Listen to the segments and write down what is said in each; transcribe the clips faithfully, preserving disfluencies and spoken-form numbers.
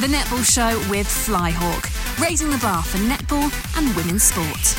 The Netball Show with Flyhawk, raising the bar for netball and women's sport.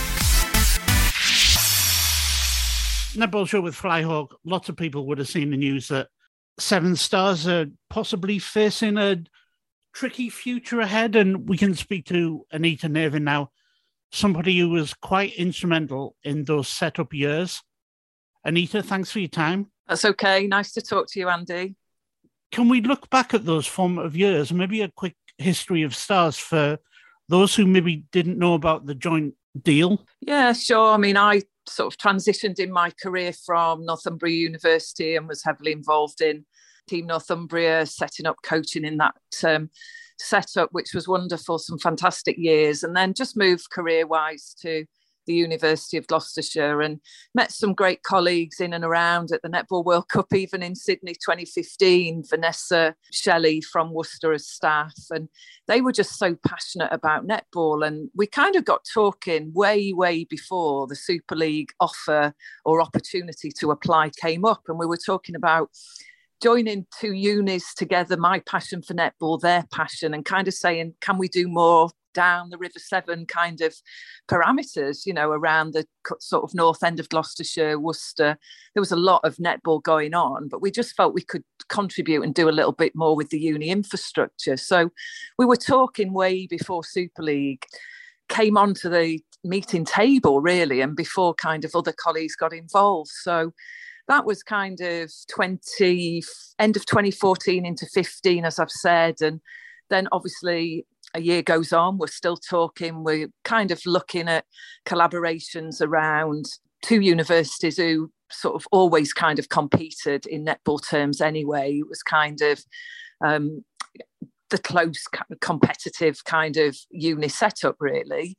Netball Show with Flyhawk. Lots of people would have seen the news that Seven Stars are possibly facing a tricky future ahead, and we can speak to Anita Nevin now, somebody who was quite instrumental in those setup years. Anita, thanks for your time. That's okay. Nice to talk to you, Andy. Can we look back at those formative years, maybe a quick history of Stars for those who maybe didn't know about the joint deal? Yeah, sure. I mean, I sort of transitioned in my career from Northumbria University and was heavily involved in Team Northumbria, setting up coaching in that um, setup, which was wonderful, some fantastic years, and then just moved career-wise to the University of Gloucestershire and met some great colleagues in and around at the Netball World Cup, even in Sydney twenty fifteen, Vanessa Shelley from Worcester as staff. And they were just so passionate about netball. And we kind of got talking way, way before the Super League offer or opportunity to apply came up. And we were talking about joining two unis together, my passion for netball, their passion, and kind of saying, can we do more down the River Severn kind of parameters, you know, around the sort of north end of Gloucestershire, Worcester. There was a lot of netball going on, but we just felt we could contribute and do a little bit more with the uni infrastructure. So we were talking way before Super League came onto the meeting table, really, and before kind of other colleagues got involved. So that was kind of twenty end of twenty fourteen into fifteen, as I've said. And then obviously a year goes on, we're still talking, we're kind of looking at collaborations around two universities who sort of always kind of competed in netball terms anyway. It was kind of um, the close competitive kind of uni setup, really.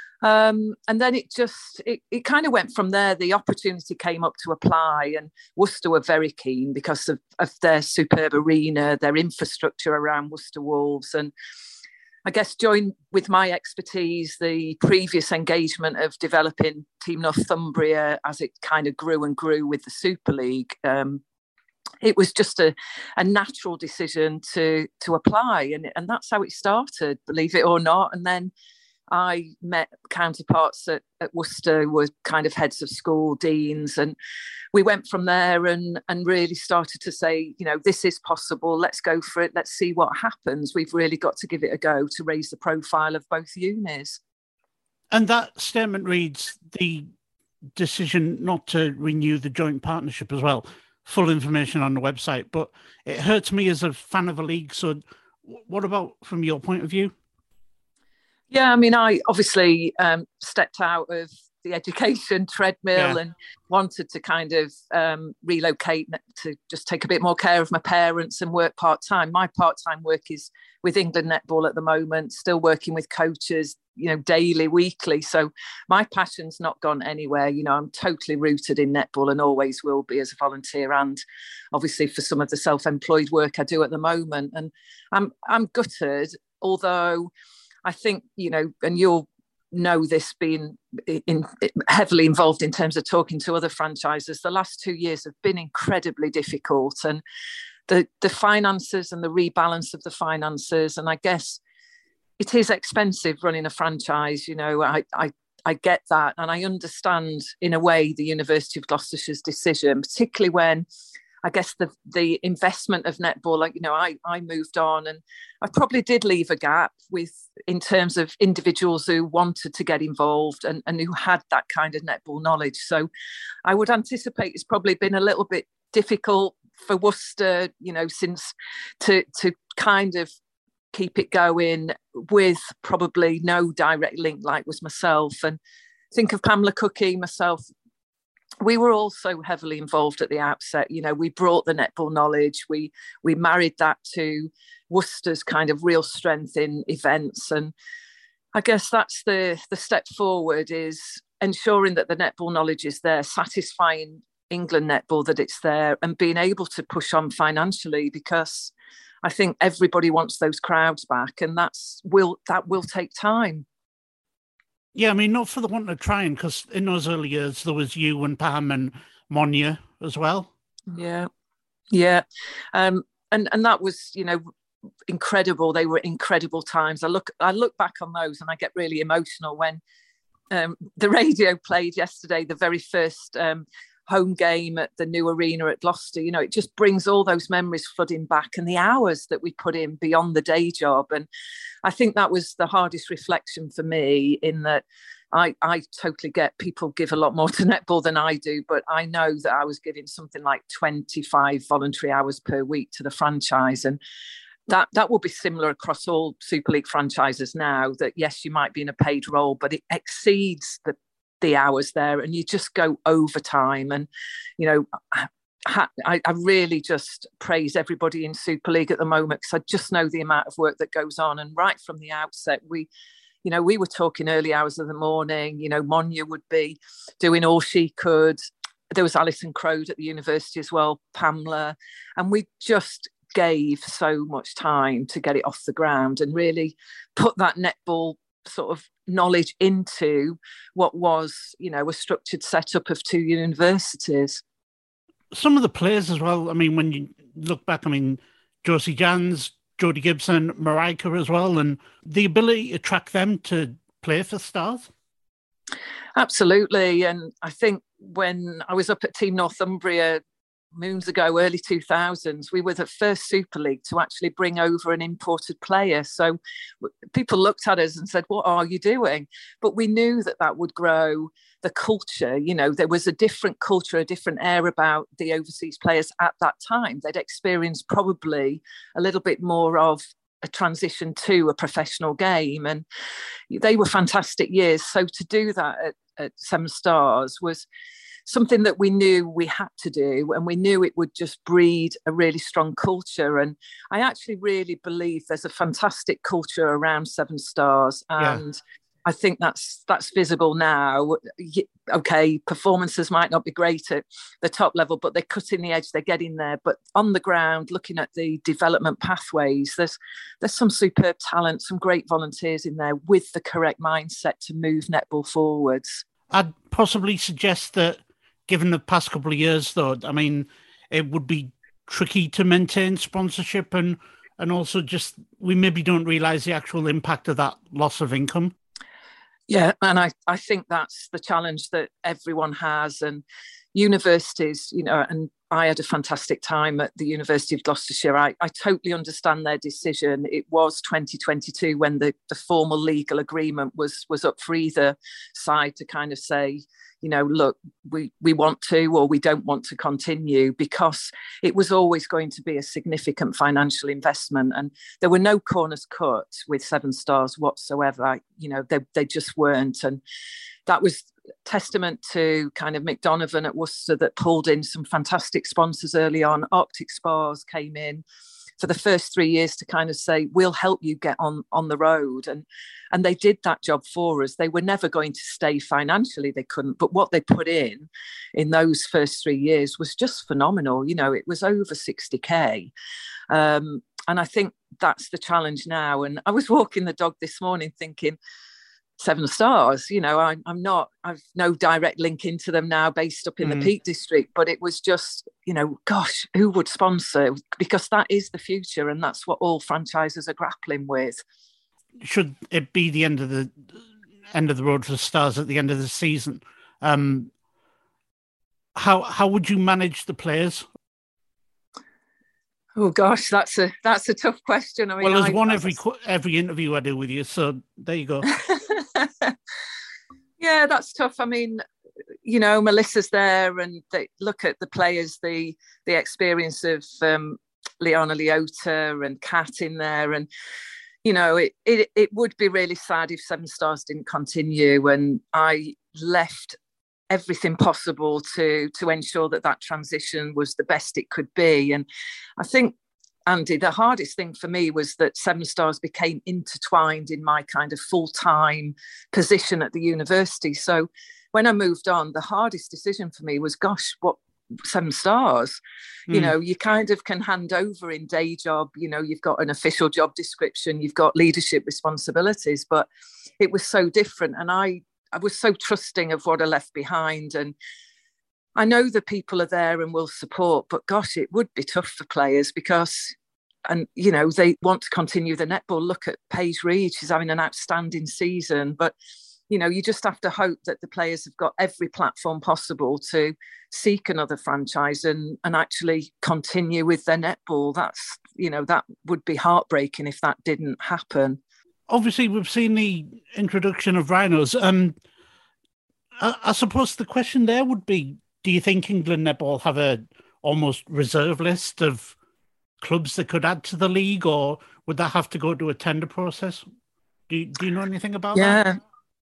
Um, and then it just, it, it kind of went from there. The opportunity came up to apply, and Worcester were very keen because of, of their superb arena, their infrastructure around Worcester Wolves. And I guess joined with my expertise, the previous engagement of developing Team Northumbria as it kind of grew and grew with the Super League. Um, it was just a, a natural decision to, to apply. And, and that's how it started, believe it or not. And then I met counterparts at, at Worcester who were kind of heads of school, deans, and we went from there and, and really started to say, you know, this is possible, let's go for it, let's see what happens. We've really got to give it a go to raise the profile of both unis. And that statement reads, the decision not to renew the joint partnership as well. Full information on the website, but it hurts me as a fan of a league. So what about from your point of view? Yeah, I mean, I obviously um, stepped out of the education treadmill yeah. and wanted to kind of um, relocate to just take a bit more care of my parents and work part-time. My part-time work is with England Netball at the moment, still working with coaches, you know, daily, weekly. So my passion's not gone anywhere. You know, I'm totally rooted in netball and always will be as a volunteer, and obviously for some of the self-employed work I do at the moment. And I'm I'm gutted, although I think, you know, and you'll know this being in, heavily involved in terms of talking to other franchises, the last two years have been incredibly difficult, and the, the finances and the rebalance of the finances. And I guess it is expensive running a franchise, you know, I, I, I get that. And I understand in a way the University of Gloucestershire's decision, particularly when I guess the the investment of netball, like, you know, I, I moved on and I probably did leave a gap with in terms of individuals who wanted to get involved and, and who had that kind of netball knowledge. So I would anticipate it's probably been a little bit difficult for Worcester, you know, since to to kind of keep it going with probably no direct link like was myself. And think of Pamela Cookie, myself. We were also heavily involved at the outset. You know, we brought the netball knowledge. We we married that to Worcester's kind of real strength in events. And I guess that's the, the step forward, is ensuring that the netball knowledge is there, satisfying England Netball that it's there, and being able to push on financially, because I think everybody wants those crowds back, and that's will that will take time. Yeah, I mean, not for the want of trying, because in those early years, there was you and Pam and Monia as well. Yeah, yeah. Um, and, and that was, you know, incredible. They were incredible times. I look I look back on those and I get really emotional when um, the radio played yesterday, the very first um, home game at the new arena at Gloucester. You know, it just brings all those memories flooding back, and the hours that we put in beyond the day job. And I think that was the hardest reflection for me, in that I, I totally get people give a lot more to netball than I do, but I know that I was giving something like twenty-five voluntary hours per week to the franchise. And that that will be similar across all Super League franchises now, that yes, you might be in a paid role, but it exceeds the the hours there, and you just go overtime. And you know, I, I really just praise everybody in Super League at the moment, because I just know the amount of work that goes on. And right from the outset, we you know we were talking early hours of the morning. You know, Monya would be doing all she could. There was Alison Crode at the university as well, Pamela, and we just gave so much time to get it off the ground and really put that netball sort of knowledge into what was, you know, a structured setup of two universities. Some of the players as well, I mean, when you look back, I mean, Josie Jans, Jodie Gibson, Marika as well, and the ability to track them to play for Stars. Absolutely. And I think when I was up at Team Northumbria moons ago, early two thousands, we were the first Super League to actually bring over an imported player. So people looked at us and said, what are you doing? But we knew that that would grow the culture. You know, there was a different culture, a different air about the overseas players at that time. They'd experienced probably a little bit more of a transition to a professional game, and they were fantastic years. So to do that at, at Seven Stars was something that we knew we had to do, and we knew it would just breed a really strong culture. And I actually really believe there's a fantastic culture around Seven Stars, and yeah. I think that's that's visible now. Okay, performances might not be great at the top level, but they're cutting the edge, they're getting there. But on the ground, looking at the development pathways, there's there's some superb talent, some great volunteers in there with the correct mindset to move netball forwards. I'd possibly suggest that, given the past couple of years, though, I mean, it would be tricky to maintain sponsorship, and and also just we maybe don't realise the actual impact of that loss of income. Yeah, and I, I think that's the challenge that everyone has. And universities, you know, and I had a fantastic time at the University of Gloucestershire. I, I totally understand their decision. It was twenty twenty-two when the, the formal legal agreement was was up for either side to kind of say, you know, look, we, we want to, or we don't want to continue, because it was always going to be a significant financial investment. And there were no corners cut with Seven Stars whatsoever. I, you know, they, they just weren't. And that was testament to kind of Mick Donovan at Worcester, that pulled in some fantastic sponsors early on. Arctic Spars came in for the first three years to kind of say, we'll help you get on, on the road. And, and they did that job for us. They were never going to stay financially. They couldn't. But what they put in, in those first three years was just phenomenal. You know, it was over sixty K. Um, and I think that's the challenge now. And I was walking the dog this morning thinking, Seven Stars, you know, I, I'm not, I've no direct link into them now based up in mm. the Peak District, but it was just, you know, gosh, who would sponsor? Because that is the future, and that's what all franchises are grappling with. Should it be the end of the end of the road for Stars at the end of the season? Um, how how would you manage the players? Oh gosh, that's a that's a tough question. I mean, well, there's I, one every every interview I do with you, so there you go. Yeah, that's tough. I mean, you know, Melissa's there, and they look at the players, the the experience of um, Liana Leota and Kat in there, and you know, it, it it would be really sad if Seven Stars didn't continue. And I left everything possible to to ensure that that transition was the best it could be. And I think, Andy, the hardest thing for me was that Seven Stars became intertwined in my kind of full-time position at the university. So when I moved on, the hardest decision for me was, gosh, what Seven Stars? Mm. You know, you kind of can hand over in day job, you know, you've got an official job description, you've got leadership responsibilities, but it was so different. And I, I was so trusting of what I left behind. And I know the people are there and will support, but gosh, it would be tough for players, because And, you know, they want to continue the netball. Look at Paige Reed, she's having an outstanding season. But, you know, you just have to hope that the players have got every platform possible to seek another franchise and, and actually continue with their netball. That's, you know, that would be heartbreaking if that didn't happen. Obviously, we've seen the introduction of Rhinos. Um, I, I suppose the question there would be, do you think England Netball have a almost reserve list of clubs that could add to the league, or would that have to go to a tender process? Do you, do you know anything about yeah. that?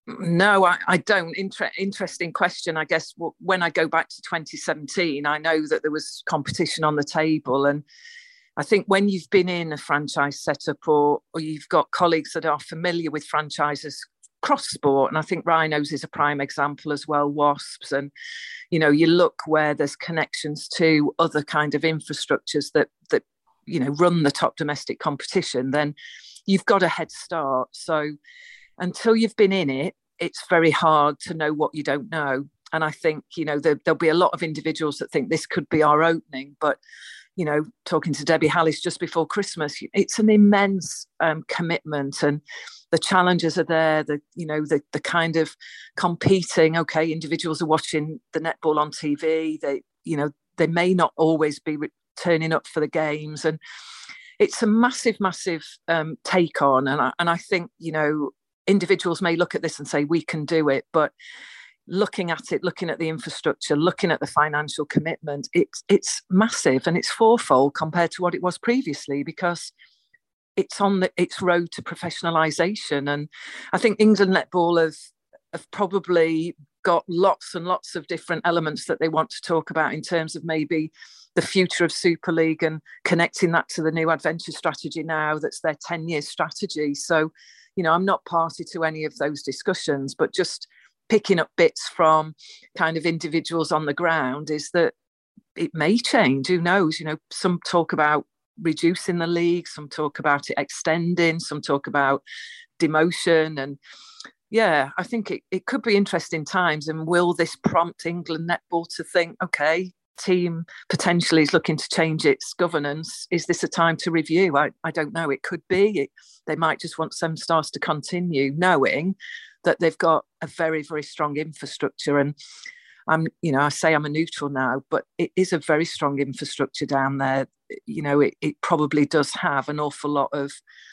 No, I, I don't. Inter- interesting question. I guess when I go back to twenty seventeen, I know that there was competition on the table. And I think when you've been in a franchise setup, or, or you've got colleagues that are familiar with franchises cross sport, and I think Rhinos is a prime example as well, Wasps. And, you know, you look where there's connections to other kind of infrastructures that, that, you know, run the top domestic competition, then you've got a head start. So until you've been in it, it's very hard to know what you don't know. And I think, you know, there, there'll be a lot of individuals that think this could be our opening. But, you know, talking to Debbie Hallis just before Christmas, it's an immense um, commitment, and the challenges are there. The, you know, the the kind of competing, okay, individuals are watching the netball on T V. They, you know, they may not always be re- turning up for the games. And it's a massive, massive um, take on. And I, and I think, you know, individuals may look at this and say, we can do it. But looking at it, looking at the infrastructure, looking at the financial commitment, it's, it's massive, and it's fourfold compared to what it was previously, because it's on the, its road to professionalisation. And I think England Netball have, have probably got lots and lots of different elements that they want to talk about in terms of maybe the future of Super League and connecting that to the new adventure strategy now that's their ten-year strategy. So, you know, I'm not party to any of those discussions, but just picking up bits from kind of individuals on the ground is that it may change. Who knows? You know, some talk about reducing the league, some talk about it extending, some talk about demotion. And yeah, I think it, it could be interesting times. And will this prompt England Netball to think, okay, team potentially is looking to change its governance. Is this a time to review? I, I don't know. It could be. It, they might just want Seven Stars to continue, knowing that they've got a very, very strong infrastructure. And I'm, you know, I say I'm a neutral now, but it is a very strong infrastructure down there. You know, it, it probably does have an awful lot of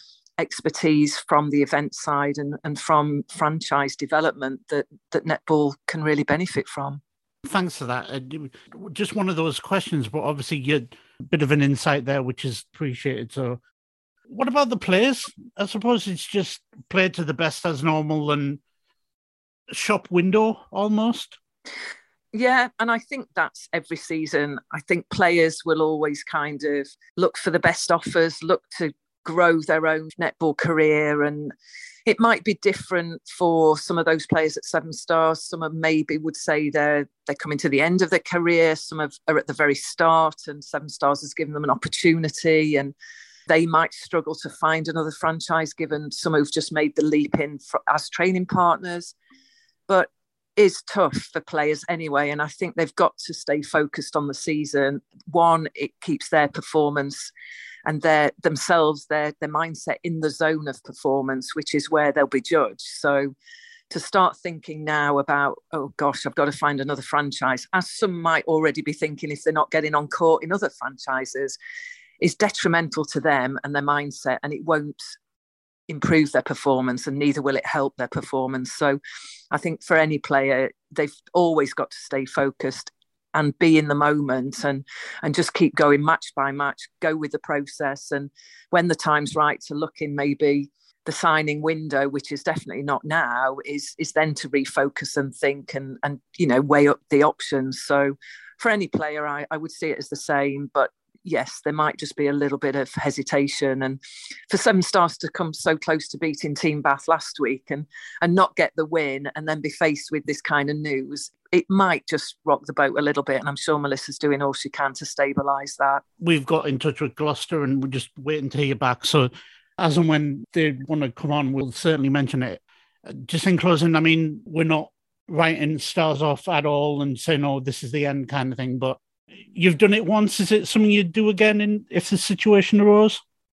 expertise from the event side and, and from franchise development that, that netball can really benefit from. Thanks for that. Uh, just one of those questions, but obviously you had a bit of an insight there, which is appreciated. So what about the players? I suppose it's just play to the best as normal and shop window almost. Yeah, and I think that's every season. I think players will always kind of look for the best offers, look to grow their own netball career. And it might be different for some of those players at Seven Stars. Some of maybe would say they're they're coming to the end of their career. Some of are at the very start, and Seven Stars has given them an opportunity, and they might struggle to find another franchise given some who've just made the leap in for, as training partners. But is tough for players anyway, and I think they've got to stay focused on the season. One, it keeps their performance and their themselves, their their mindset in the zone of performance, which is where they'll be judged. So to start thinking now about, oh gosh, I've got to find another franchise, as some might already be thinking if they're not getting on court in other franchises, is detrimental to them and their mindset, and it won't improve their performance, and neither will it help their performance. So I think for any player, they've always got to stay focused and be in the moment, and and just keep going match by match, go with the process. And when the time's right to look in maybe the signing window, which is definitely not now, is is then to refocus and think and and you know weigh up the options. So for any player, I, I would see it as the same, but yes, there might just be a little bit of hesitation. And for Seven Stars to come so close to beating Team Bath last week and and not get the win, and then be faced with this kind of news, it might just rock the boat a little bit. And I'm sure Melissa's doing all she can to stabilise that. We've got in touch with Gloucester and we're just waiting to hear back. So as and when they want to come on, we'll certainly mention it. Just in closing, I mean, we're not writing Stars off at all and saying, oh, this is the end kind of thing, but you've done it once. Is it something you'd do again in, if the situation arose?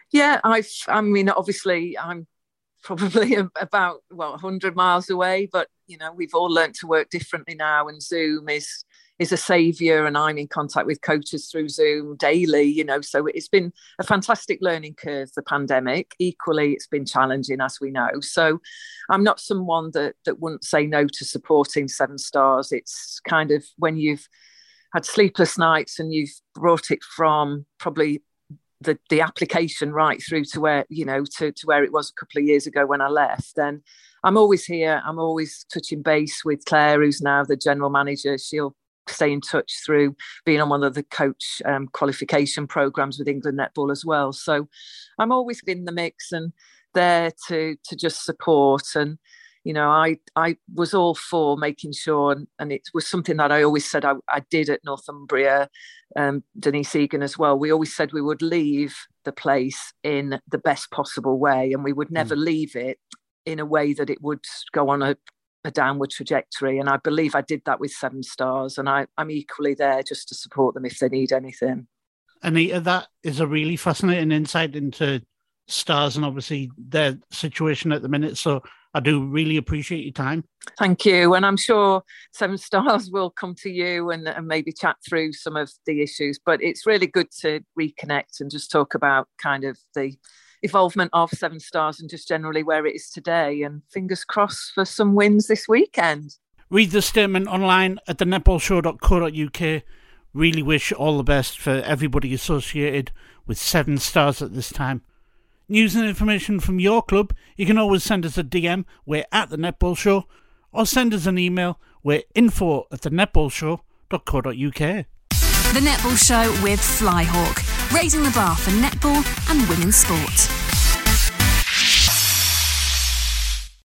Yeah, I've, I mean, obviously I'm probably about, well, one hundred miles away, but, you know, we've all learnt to work differently now, and Zoom is is a saviour, and I'm in contact with coaches through Zoom daily, you know, so it's been a fantastic learning curve, the pandemic. Equally, it's been challenging, as we know. So I'm not someone that that wouldn't say no to supporting Seven Stars. It's kind of when you've had sleepless nights and you've brought it from probably the the application right through to where, you know, to, to where it was a couple of years ago when I left, then I'm always here. I'm always touching base with Claire, who's now the general manager. She'll stay in touch through being on one of the coach um, qualification programs with England Netball as well. So I'm always in the mix and there to to just support. And, you know, I I was all for making sure, and, and it was something that I always said I, I did at Northumbria, um, Denise Egan as well. We always said we would leave the place in the best possible way, and we would never mm. leave it in a way that it would go on a a downward trajectory. And I believe I did that with Seven Stars, and I, I'm equally there just to support them if they need anything. Anita, that is a really fascinating insight into Stars and obviously their situation at the minute. So I do really appreciate your time. Thank you. And I'm sure Seven Stars will come to you and, and maybe chat through some of the issues. But it's really good to reconnect and just talk about kind of the evolvement of Seven Stars and just generally where it is today, and fingers crossed for some wins this weekend. Read the statement online at the netball show dot co dot uk. Really wish all the best for everybody associated with Seven Stars at this time. News and information from your club, you can always send us a D M, we're at the Netball Show, or send us an email, we're info at the netball show dot co dot uk. The Netball Show with Flyhawk, raising the bar for netball and women's sport.